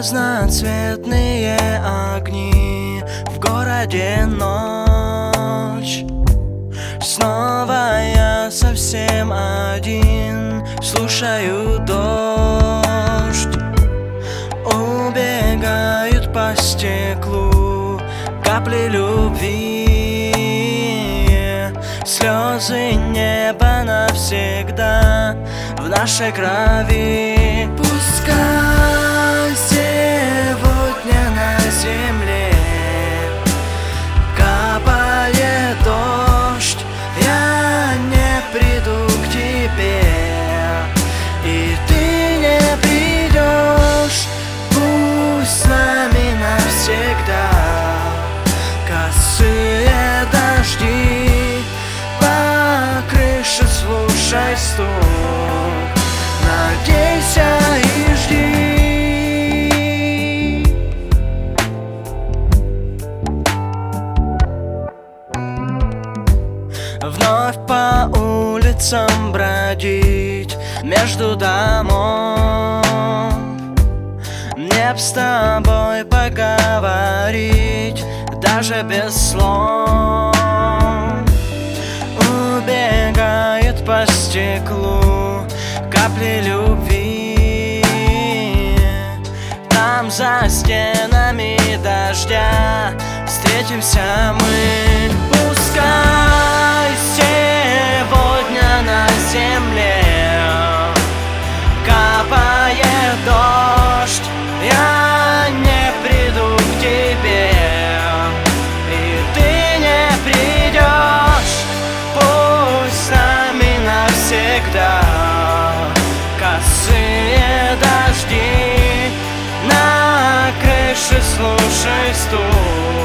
Разноцветные огни, в городе ночь. Снова я совсем один, слушаю дождь. Убегают по стеклу капли любви, слезы неба навсегда в нашей крови. Пускай сегодня на земле капает дождь, я не приду к тебе, и ты не придешь. Пусть с нами навсегда косые дожди, по крыше слушай стук, надейся и жди. Вновь по улицам бродить между домов, мне б с тобой поговорить даже без слов. Убегают по стеклу капли любви, там за стенами дождя встретимся мы. Пускай сегодня на земле капает дождь, я не приду к тебе, и ты не придешь. Пусть с нами навсегда косые дожди, на крыше слушай стук,